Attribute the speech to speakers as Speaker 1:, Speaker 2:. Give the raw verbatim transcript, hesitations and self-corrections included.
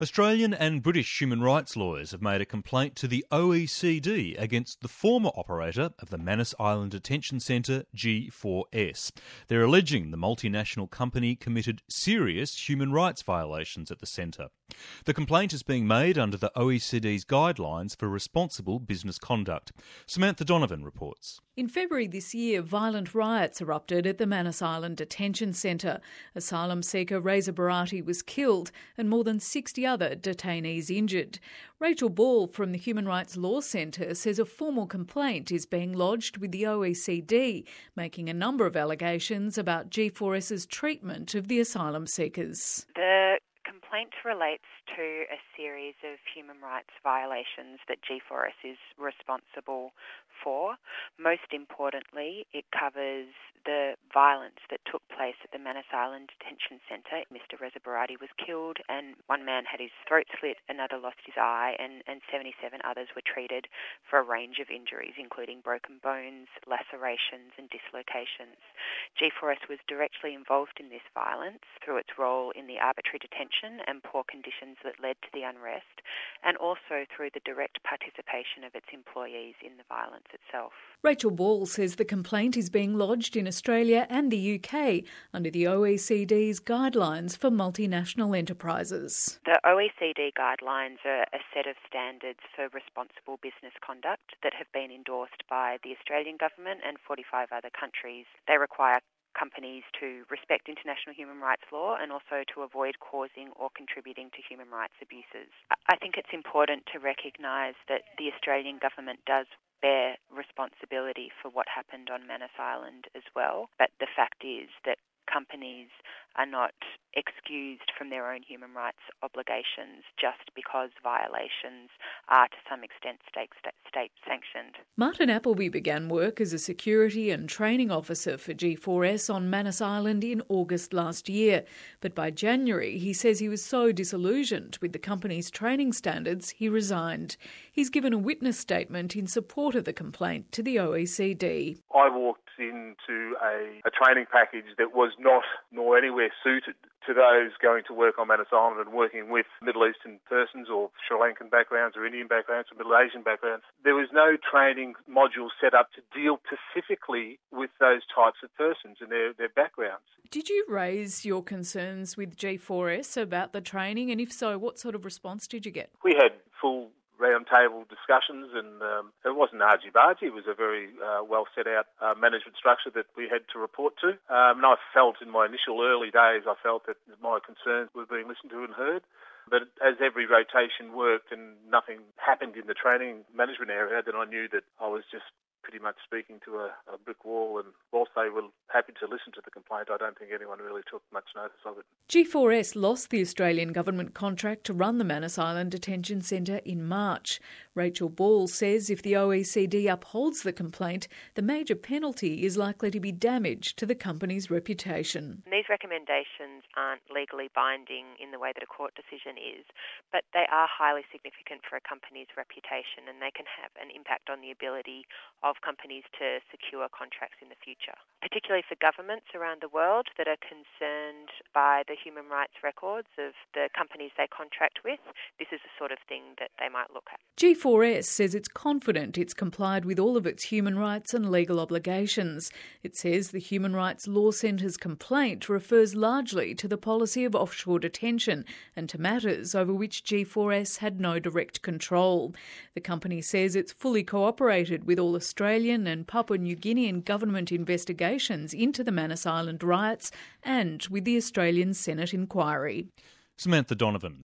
Speaker 1: Australian and British human rights lawyers have made a complaint to the O E C D against the former operator of the Manus Island Detention Centre, G four S. They're alleging the multinational company committed serious human rights violations at the centre. The complaint is being made under the O E C D's guidelines for responsible business conduct. Samantha Donovan reports.
Speaker 2: In February this year, violent riots erupted at the Manus Island Detention Centre. Asylum seeker Reza Barati was killed and more than sixty other detainees injured. Rachel Ball from the Human Rights Law Centre says a formal complaint is being lodged with the O E C D, making a number of allegations about G four S's treatment of the asylum seekers.
Speaker 3: The complaint relates to a series of human rights violations that G four S is responsible for. Most importantly, it covers the violence that took place at the Manus Island Detention Centre. Mister Reza Barati was killed and one man had his throat slit, another lost his eye, and, and seventy-seven others were treated for a range of injuries, including broken bones, lacerations and dislocations. G four S was directly involved in this violence through its role in the arbitrary detention and poor conditions that led to the unrest, and also through the direct participation of its employees in the violence itself.
Speaker 2: Rachel Ball says the complaint is being lodged in Australia and the U K under the O E C D's guidelines for multinational enterprises.
Speaker 3: The O E C D guidelines are a set of standards for responsible business conduct that have been endorsed by the Australian government and forty-five other countries. They require companies to respect international human rights law and also to avoid causing or contributing to human rights abuses. I think it's important to recognise that the Australian government does bear responsibility for what happened on Manus Island as well, but the fact is that companies are not excused from their own human rights obligations just because violations are to some extent state, state, state sanctioned.
Speaker 2: Martin Appleby began work as a security and training officer for G four S on Manus Island in August last year. But by January, he says he was so disillusioned with the company's training standards, he resigned. He's given a witness statement in support of the complaint to the O E C D.
Speaker 4: I walked into a, a training package that was not nor anywhere suited to those going to work on Manus Island and working with Middle Eastern persons or Sri Lankan backgrounds or Indian backgrounds or Middle Asian backgrounds. There was no training module set up to deal specifically with those types of persons and their, their backgrounds.
Speaker 2: Did you raise your concerns with G four S about the training, and if so, what sort of response did you get?
Speaker 4: We had full round-table discussions, and um, it wasn't argy-bargy. It was a very uh, well set-out uh, management structure that we had to report to. Um, and I felt in my initial early days, I felt that my concerns were being listened to and heard. But as every rotation worked and nothing happened in the training management area, then I knew that I was just pretty much speaking to a, a brick wall, and whilst they were happy to listen to the complaint, I don't think anyone really took much notice of it.
Speaker 2: G four S lost the Australian government contract to run the Manus Island Detention Centre in March. Rachel Ball says if the O E C D upholds the complaint, the major penalty is likely to be damage to the company's reputation.
Speaker 3: These recommendations aren't legally binding in the way that a court decision is, but they are highly significant for a company's reputation, and they can have an impact on the ability of companies to secure contracts in the future, particularly for governments around the world that are concerned by the human rights records of the companies they contract with. This is the sort of thing that they might look at.
Speaker 2: G four S says it's confident it's complied with all of its human rights and legal obligations. It says the Human Rights Law Centre's complaint refers largely to the policy of offshore detention and to matters over which G four S had no direct control. The company says it's fully cooperated with all Australian and Papua New Guinean government investigations into the Manus Island riots and with the Australian Senate inquiry.
Speaker 1: Samantha Donovan.